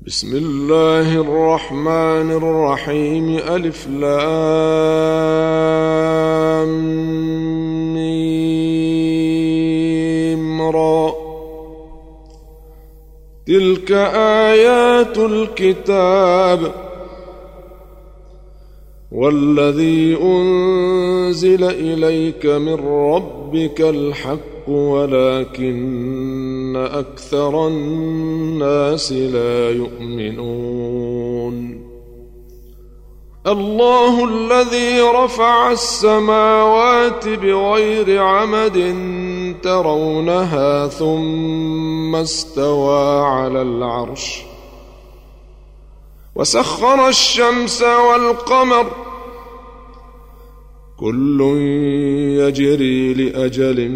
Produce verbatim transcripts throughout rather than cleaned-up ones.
بسم الله الرحمن الرحيم. ألف لام ميم را. تلك آيات الكتاب والذي أنزل إليك من ربك الحق ولكن أكثر الناس لا يؤمنون. الله الذي رفع السماوات بغير عمد ترونها ثم استوى على العرش وسخر الشمس والقمر كل يجري لأجل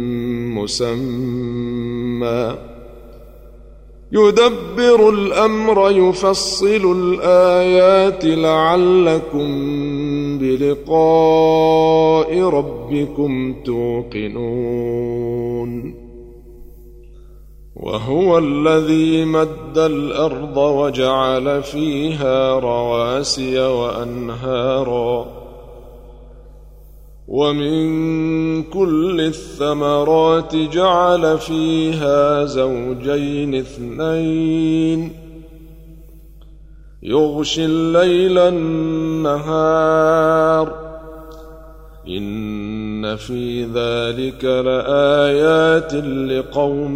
مسمى يدبر الأمر يفصل الآيات لعلكم بلقاء ربكم توقنون. وهو الذي مد الأرض وجعل فيها رواسي وأنهارا ومن كل الثمرات جعل فيها زوجين اثنين يغشي الليل النهار إن في ذلك لآيات لقوم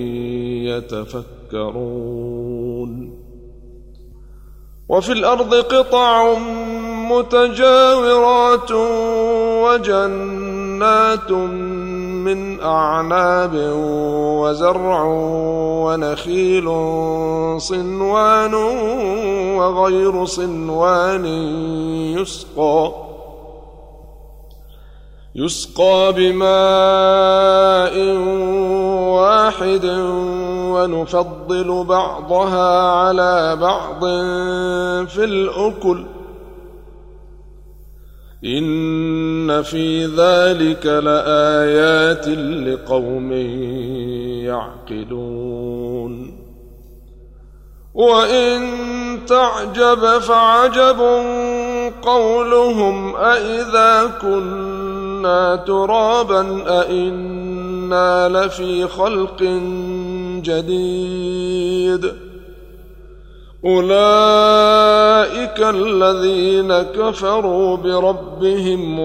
يتفكرون. وفي الأرض قطع متجاورات وجنات من أعناب وزرع ونخيل صنوان وغير صنوان يسقى يسقى بماء واحد ونفضل بعضها على بعض في الأكل إن في ذلك لآيات لقوم يعقلون. وإن تعجب فعجب قولهم أإذا كنا ترابا أإنا لفي خلق جديد أولئك الذين كفروا بربهم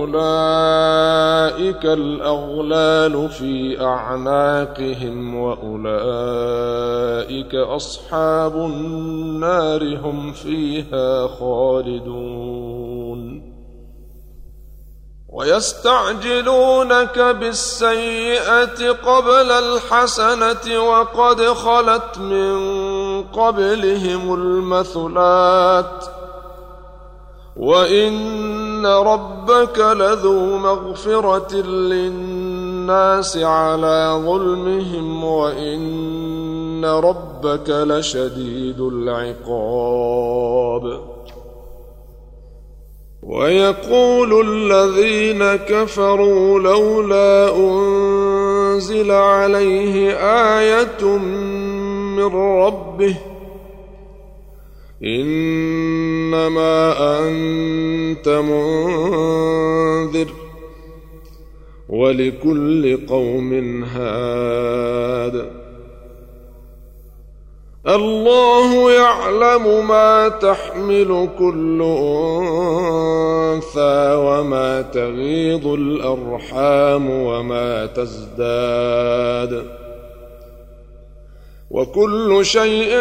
وأولئك الأغلال في أعناقهم وأولئك أصحاب النار هم فيها خالدون. ويستعجلونك بالسيئة قبل الحسنة وقد خلت من قبلهم المثلات وإن ربك لذو مغفرة للناس على ظلمهم وإن ربك لشديد العقاب. ويقول الذين كفروا لولا أنزل عليه آية من ربه إنما أنت منذر ولكل قوم هاد. الله يعلم ما تحمل كل أنثى وما تغيض الأرحام وما تزداد وكل شيء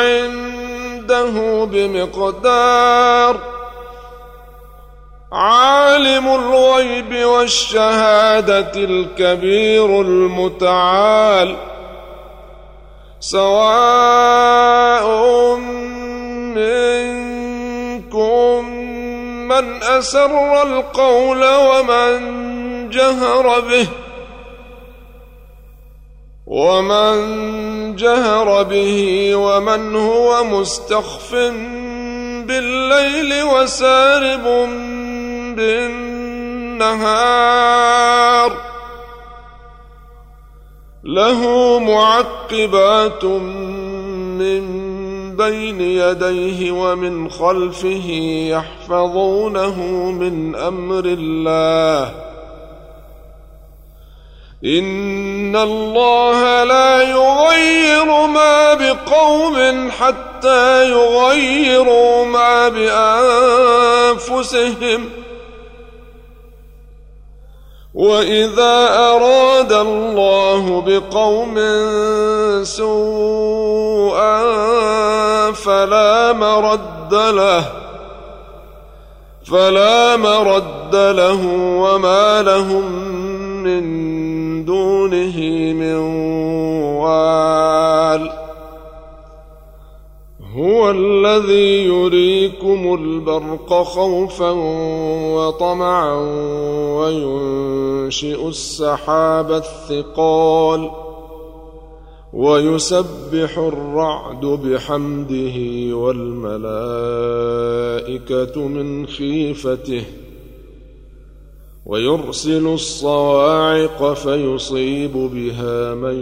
عنده بمقدار. عالم الغيب والشهادة الكبير المتعال سواء منكم من أسر القول ومن جهر به ومن جهر به ومن هو مستخف بالليل وسارب بالنهار له معقبات من بين يديه ومن خلفه يحفظونه من أمر الله إن الله لا يغير ما بقوم حتى يغيروا ما بأنفسهم وإذا أراد الله بقوم سوءا فلا مرد له فلا مرد له وما لهم من دونه من وال هو الذي يريكم البرق خوفا وطمعا وينشئ السحاب الثقال ويسبح الرعد بحمده والملائكة من خيفته ويرسل الصواعق فيصيب بها من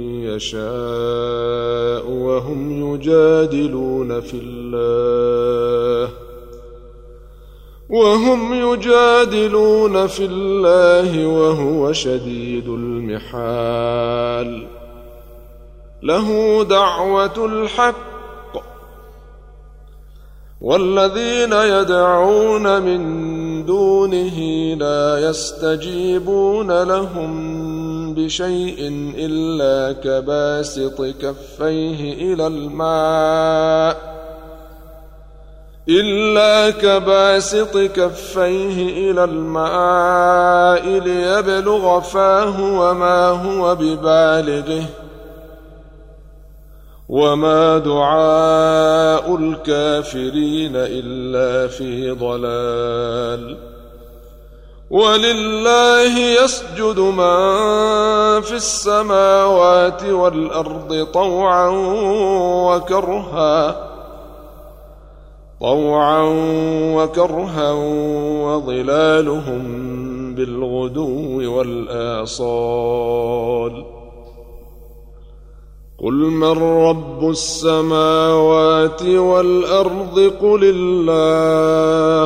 يشاء وهم يجادلون في الله وهم يجادلون في الله وهو شديد المحال له دعوة الحق والذين يدعون من دونه لا يستجيبون لهم بشيء إلا كباسط كفيه إلى الماء إلا كباسط كفيه إلى الماء ليبلغ فاه وما هو ببالغه وما دعاء الكافرين إلا في ضلال ولله يسجد من في السماوات والأرض طوعا وكرها طوعا وكرها وظلالهم بالغدو والآصال قل من رب السماوات والأرض قل الله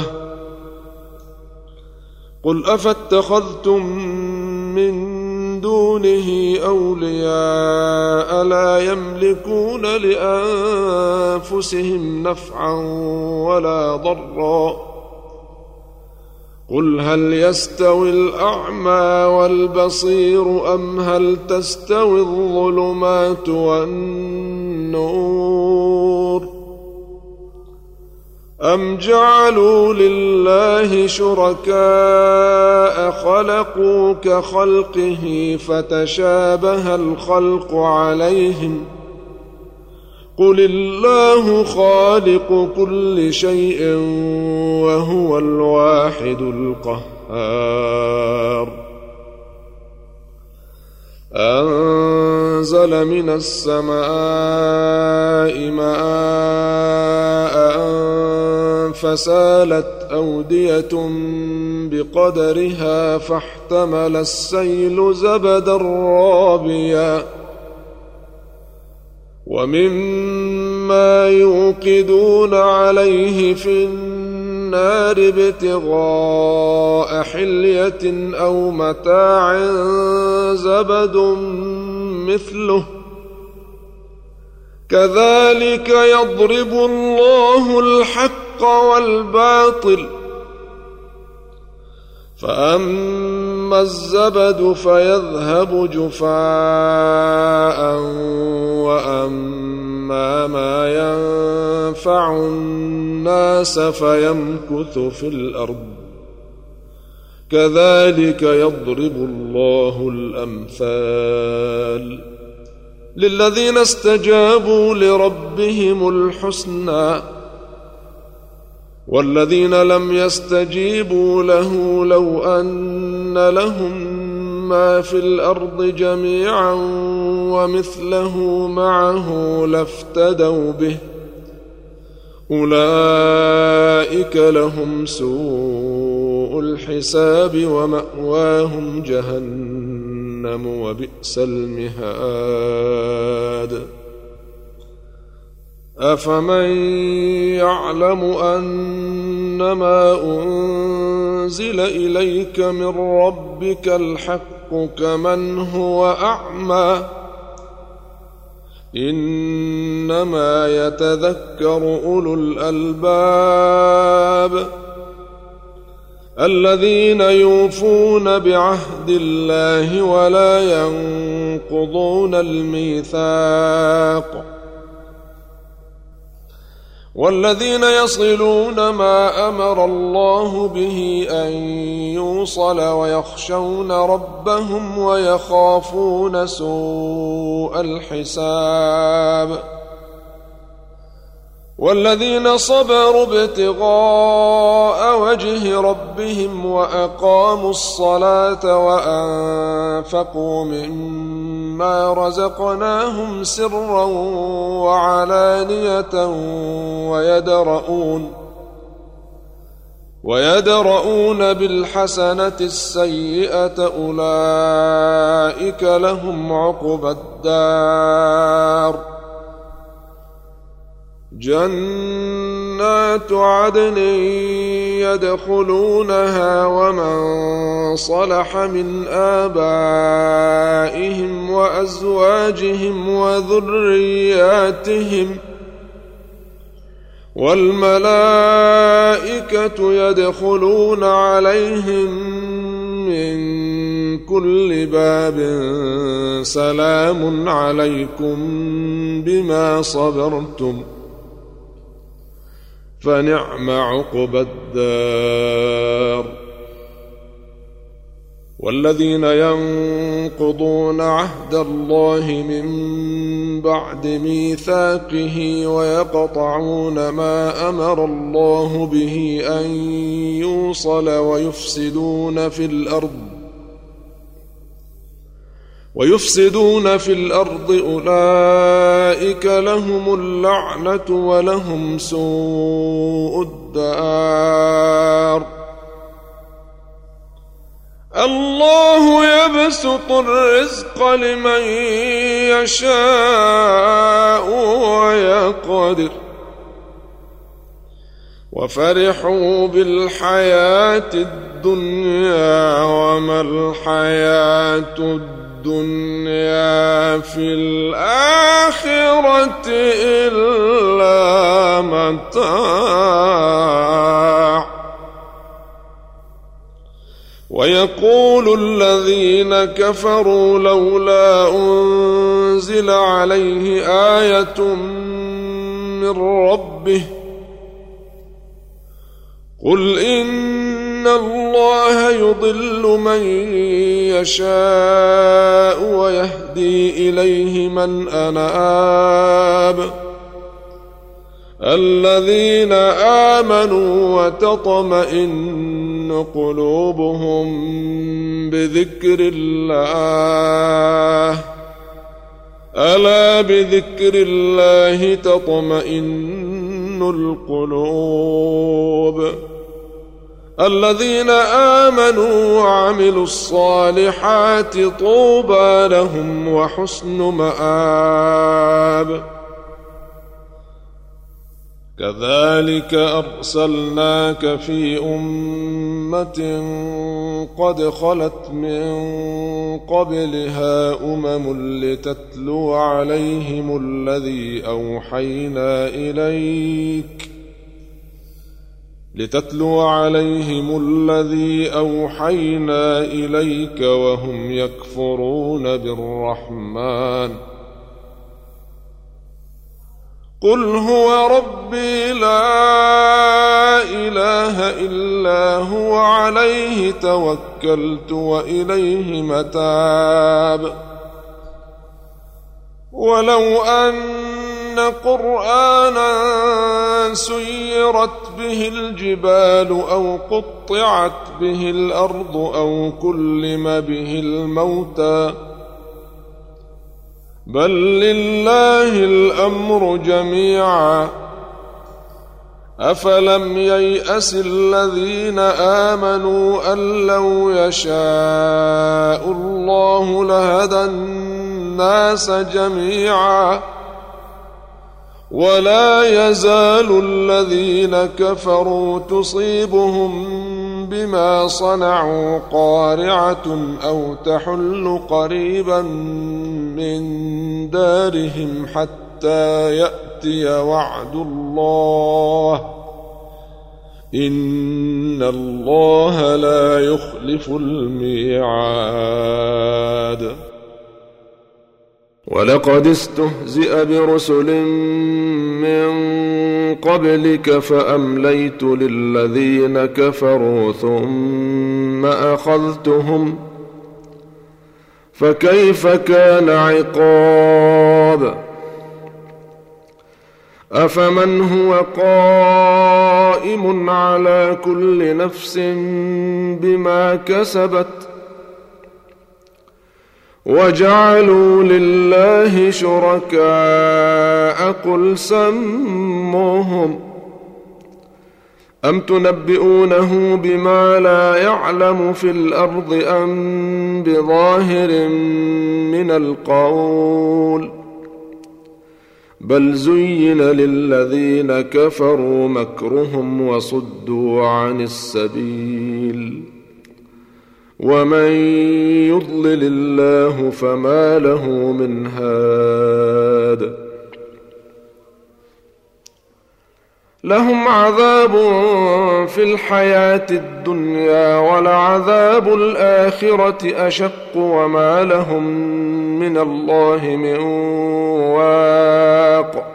قل أفاتخذتم من دونه أولياء لا يملكون لأنفسهم نفعا ولا ضرا قل هل يستوي الأعمى والبصير أم هل تستوي الظلمات والنور أم جعلوا لله شركاء خلقوا كخلقه فتشابه الخلق عليهم قل الله خالق كل شيء وهو الواحد القهار أنزل من السماء ماء فسالت أودية بقدرها فاحتمل السيل زبدا رابيا ومما يوقدون عليه في النار ابتغاء حلية أو متاع زبد مثله كذلك يضرب الله الحق والباطل فأما الزبد فيذهب جفاء وأما ما ينفع الناس فيمكث في الأرض كذلك يضرب الله الأمثال للذين استجابوا لربهم الحسنى والذين لم يستجيبوا له لو أن لهم ما في الأرض جميعا ومثله معه لافتدوا به أولئك لهم سوء الحساب ومأواهم جهنم وبئس المهاد أفمن يعلم أنما أنزل إليك من ربك الحق كمن هو أعمى إنما يتذكر أولو الألباب الذين يوفون بعهد الله ولا ينقضون الميثاق والذين يصلون ما أمر الله به أن يوصل ويخشون ربهم ويخافون سوء الحساب والذين صبروا ابتغاء وجه ربهم وأقاموا الصلاة وأنفقوا مما رزقناهم سرا وعلانية ويدرؤون ويدرؤون بالحسنة السيئة أولئك لهم عقبى الدار جنات عدن يدخلونها ومن صلح من آبائهم وأزواجهم وذرياتهم والملائكة يدخلون عليهم من كل باب سلام عليكم بما صبرتم فنعم عقبى الدار والذين ينقضون عهد الله من بعد ميثاقه ويقطعون ما أمر الله به أن يوصل ويفسدون في الأرض ويفسدون في الأرض أولئك لهم اللعنة ولهم سوء الدار الله يبسط الرزق لمن يشاء ويقدر وفرحوا بالحياة الدنيا وما الحياة الدنيا الدنيا في الآخرة إلا متاع ويقول الذين كفروا لولا أنزل عليه آية من ربه قل إن الله يضل من يشاء ويهدي إليه من أناب الذين آمنوا وتطمئن قلوبهم بذكر الله ألا بذكر الله تطمئن القلوب الذين آمنوا وعملوا الصالحات طوبى لهم وحسن مآب كذلك أرسلناك في أمة قد خلت من قبلها أمم لتتلو عليهم الذي أوحينا إليك لتتلو عليهم الذي أوحينا إليك وهم يكفرون بالرحمن قل هو ربي لا إله إلا هو عليه توكلت وإليه متاب ولو أن قرآنا سيرت به الجبال أو قطعت به الأرض أو كلم به الموتى بل لله الأمر جميعا أفلم ييأس الذين آمنوا أن لو يشاء الله لهدى الناس جميعا ولا يزال الذين كفروا تصيبهم بما صنعوا قارعة أو تحل قريبا من دارهم حتى يأتي وعد الله إن الله لا يخلف الميعاد. ولقد استهزئ برسل من قبلك فأمليت للذين كفروا ثم أخذتهم فكيف كان عقاب. أفمن هو قائم على كل نفس بما كسبت وجعلوا لله شركاء قل سموهم أم تنبئونه بما لا يعلم في الأرض أم بظاهر من القول بل زين للذين كفروا مكرهم وصدوا عن السبيل ومن يضلل الله فما له من هاد. لهم عذاب في الحياة الدنيا ولعذاب الآخرة أشق وما لهم من الله من واق.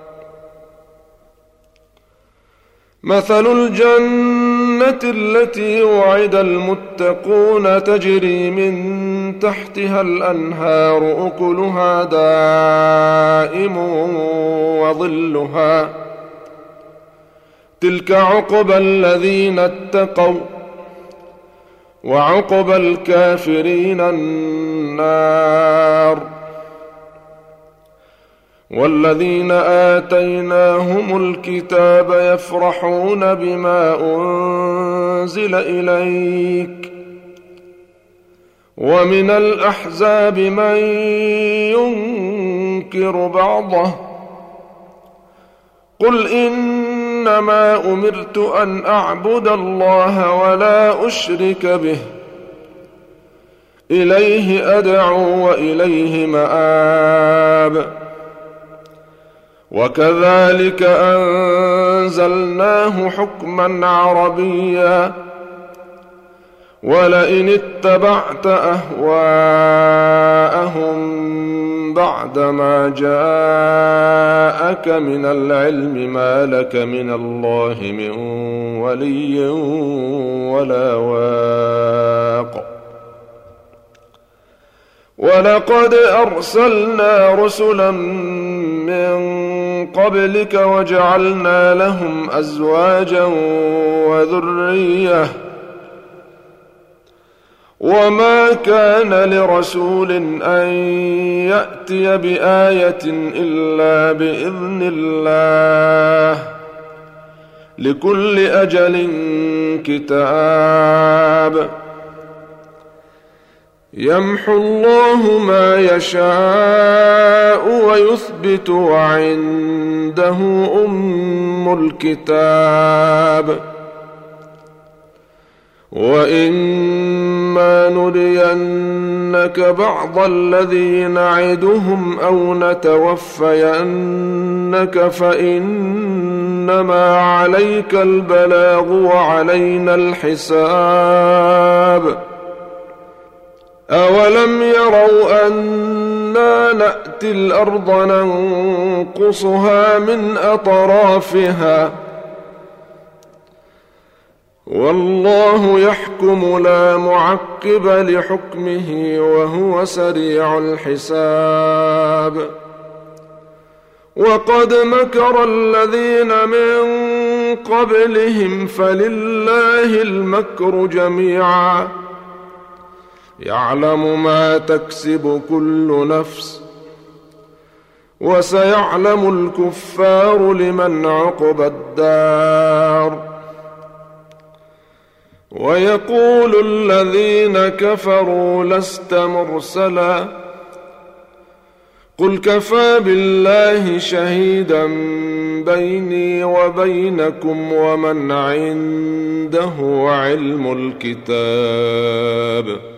مثل الجنة التي وعد المتقون تجري من تحتها الأنهار أكلها دائم وظلها تلك عقبى الذين اتقوا وعقبى الكافرين النار. والذين آتيناهم الكتاب يفرحون بما أنزل إليك ومن الأحزاب من ينكر بعضه قل إنما أمرت أن أعبد الله ولا أشرك به إليه أدعو وإليه مآب. وكذلك أنزلناه حكما عربيا ولئن اتبعت أهواءهم بعدما جاءك من العلم ما لك من الله من ولي ولا واق. ولقد أرسلنا رسلا من قبلك وجعلنا لهم أزواجا وذرية وما كان لرسول أن يأتي بآية إلا بإذن الله لكل أجل كتاب. يمحو الله ما يشاء ويثبت وعنده أم الكتاب. وإما نرينك بعض الذي نعدهم أو نتوفينك فإنما عليك البلاغ وعلينا الحساب. أولم يروا أنا نأتي الأرض ننقصها من أطرافها والله يحكم لا معقب لحكمه وهو سريع الحساب. وقد مكر الذين من قبلهم فلله المكر جميعا يعلم ما تكسب كل نفس وسيعلم الكفار لمن عقبى الدار. ويقول الذين كفروا لست مرسلا قل كفى بالله شهيدا بيني وبينكم ومن عنده علم الكتاب